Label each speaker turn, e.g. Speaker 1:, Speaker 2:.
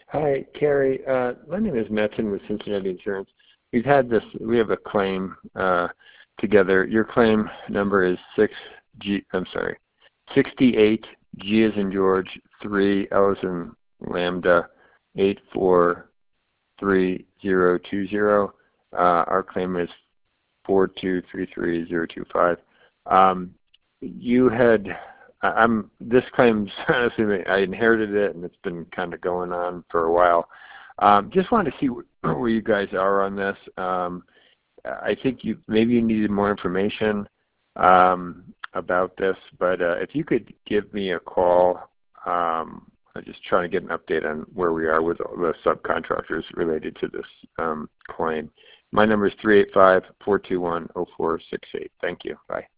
Speaker 1: Hi, Carrie. My name is Metzen with Cincinnati Insurance. We have a claim together. Your claim number is 68 G as in George, 3 L as in Lambda, 843020. Our claim is 4233025. This claim's honestly, I inherited it and it's been kind of going on for a while. Just wanted to see where you guys are on this. I think maybe you needed more information about this, but if you could give me a call, I'm just trying to get an update on where we are with all the subcontractors related to this claim. My number is 385-421-0468. Thank you. Bye.